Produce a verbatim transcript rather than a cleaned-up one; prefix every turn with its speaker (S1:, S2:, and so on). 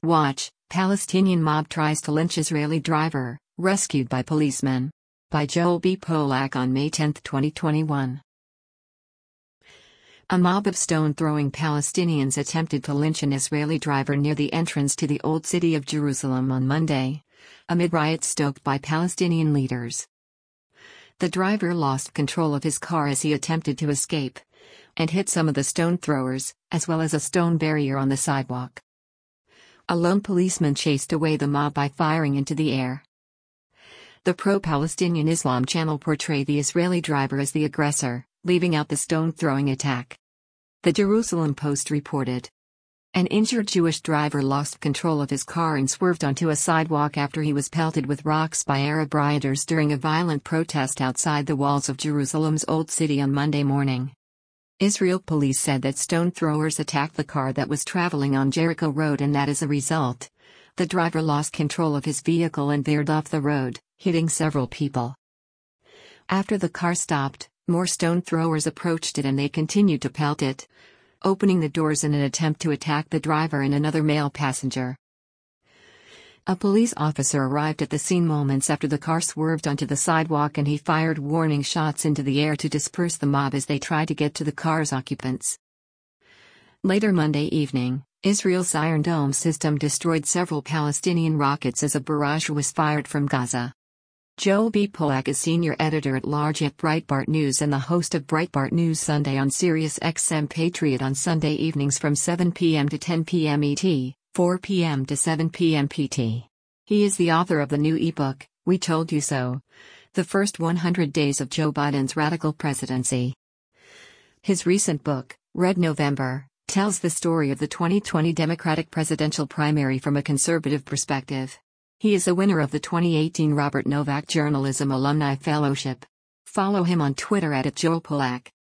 S1: Watch, Palestinian mob tries to lynch Israeli driver, rescued by policemen. By Joel B. Polak on May tenth, twenty twenty-one. A mob of stone-throwing Palestinians attempted to lynch an Israeli driver near the entrance to the Old City of Jerusalem on Monday, amid riots stoked by Palestinian leaders. The driver lost control of his car as he attempted to escape, and hit some of the stone throwers, as well as a stone barrier on the sidewalk. A lone policeman chased away the mob by firing into the air. The pro-Palestinian Islam channel portrayed the Israeli driver as the aggressor, leaving out the stone-throwing attack. The Jerusalem Post reported. An injured Jewish driver lost control of his car and swerved onto a sidewalk after he was pelted with rocks by Arab rioters during a violent protest outside the walls of Jerusalem's Old City on Monday morning. Israel police said that stone throwers attacked the car that was traveling on Jericho Road and that as a result, the driver lost control of his vehicle and veered off the road, hitting several people. After the car stopped, more stone throwers approached it and they continued to pelt it, opening the doors in an attempt to attack the driver and another male passenger. A police officer arrived at the scene moments after the car swerved onto the sidewalk and he fired warning shots into the air to disperse the mob as they tried to get to the car's occupants. Later Monday evening, Israel's Iron Dome system destroyed several Palestinian rockets as a barrage was fired from Gaza. Joel B. Polak is senior editor-at-large at Breitbart News and the host of Breitbart News Sunday on Sirius X M Patriot on Sunday evenings from seven p m to ten p m E T, four p m to seven p m P T. He is the author of the new ebook, We Told You So: The First one hundred Days of Joe Biden's Radical Presidency. His recent book, Red November, tells the story of the twenty twenty Democratic presidential primary from a conservative perspective. He is a winner of the twenty eighteen Robert Novak Journalism Alumni Fellowship. Follow him on Twitter at Joel Polak.